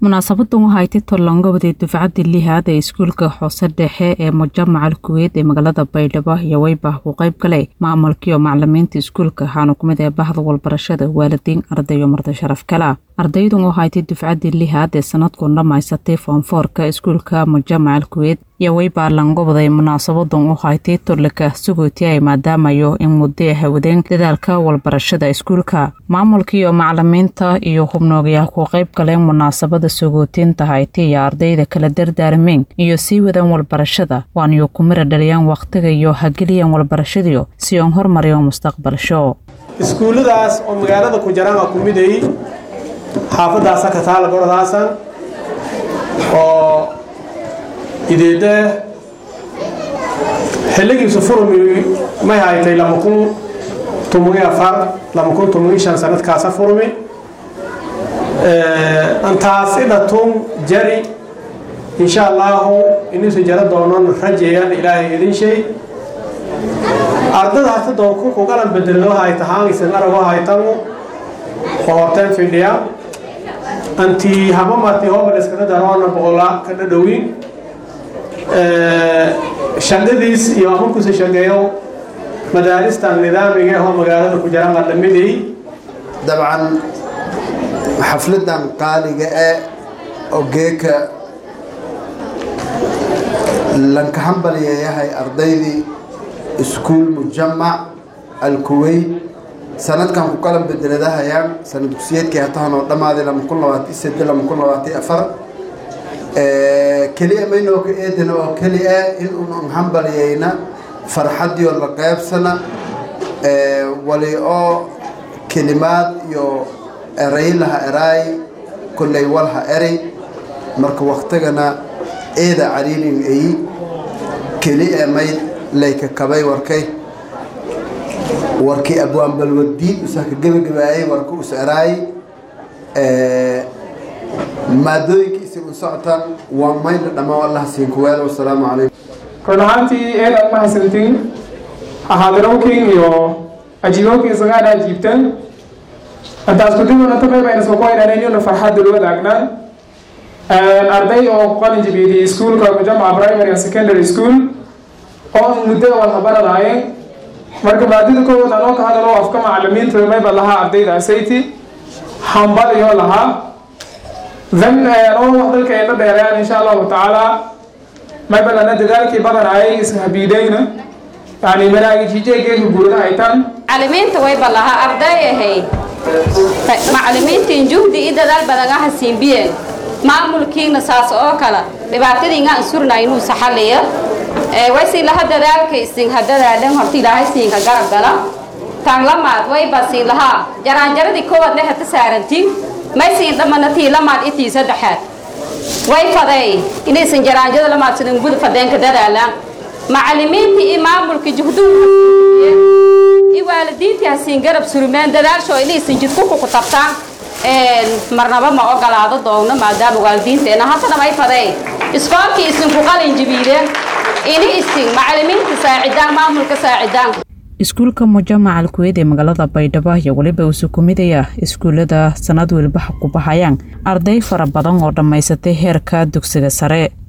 munaasabadan waxay tahay tolongobada dufcadda lixaad ee iskuulka hoose dhexe ee Mujammaca Kuwait ee magaalada Baydhabo iyo wayba u qayb galay maamulka iyo macallimiinta iskuulka waxaana ku mid ah bahda walbarashada waalidiin arday iyo marti sharaf kala ardaydu waxay tahay dufcadda lixaad ee sanadkan dhamaysatay form 4ka iskuulka Mujammaca Kuwait iyo wayba langobada munaasabadan waxay tahay tolka sugootay maadaama in muddo hawadeen dadaalka walbarashada iskuulka maamulka iyo macallimiinta iyo xubnoogayaal ku qayb galeen munaasabada sugootinta hay'adda ardayda kala dardaarmeen iyo sii wadan walbarashada waan iyo ku mira dhaliyaan waqtiga iyo hagiliyaan walbarashadiyo si aan horumariyo mustaqbalsho iskuuladaas oo magaalada ku jiraan ku miday xaafadaas ka taal goradaasan oo ideeda xilligiisu furmi ma haytay lama kun tumushan sanadkaas furmi antaas idatum jari insha Allah inuu sijara doonan rajayaan ilaahay idin shay ardada hada doonku ku galan bedelo hay tahaan isan arago hay tamu qoortan fidiya anti habamati hobal iska daroona boqola ka dhawin shaqadiis iyo aqoonku si shaqeeyo madaarista nidaamiga oo magaalada ku jiraan qadamidii dabcan xafladan qaaliga oo geeka lanka hambaliyahay ardaydii iskuul Mujammac Kuwait sanadkan ku kala bedeladahayaan sanad dugsiyeedkii hataan oo dhamaaday 2023 kaliya mayno ka eedan oo kaliya in uu hambaliyayna farxadiyo la qaybsana wali oo kalimaad iyo eraylaha eray kullay walha eray marka waqtigana eeda cariirin ay kaliya may leeyka kabay warkii abwaan balwadiin usaka gabagabaayay warku usaray maadooyinkiisa u socotaan waa mayl dhama wallahi siin kuweel wassalaamu calaykum kulaantii eedan ma hasantiin ahaadirowkiin iyo ajiibowkiin sagaadha jiibtan antaas ku dibna tabay bayna soo qoynanayno na farxad loo wadaagnan arday oo qalin jibiyay iskuulka Mujammaca Primary and Secondary School oo muddo wada baranayeen marka maadada koowaad aan ka hadlo afka macallimiinta may balaha ardayda asayti hambal iyo laha dan oo dalka ay dheerayaan insha Allah ta'ala may balana dadaalkii badanay ishabiidayna yani maraagi jijeegeedu guurada ay tan macallimiinta way balaha ardayahay macallimiinta juhdi dadaal badan ah siinbiyeen maamulkiina saas oo kala dhibaatadiina surnaa inuu saxaleeyo waysi laha dadaalka isin hadadaadan horti ilaahay siinka garab gala tan lamaad way basi laha jaraanjaradii koowaad leh hada saarantiin maysiin dhamanati lamaad intii saddexaad way faday inaysan jaraanjada lamaad sidin gud fadeenka dadaalaan macallimiinta iyo maamulka juhduhu iyo waalidiinta hasiin garab surmeen dadaasho inaysan jidku ku qabtaan marnaba ma ogolaado doona maadaama waalidiinteena hadana may faday iskoolkii isin ku qalin jibiideen inaysan macallimiinta saacidaan maamulka saacidaan iskuulka Mujammaca Kuwait ee magaalada Baydhabo iyo waliba uu ku mid ah iskuulada sanad walba ku baxayaan arday fara badan oo dhamaysatay heerka dugsiga sare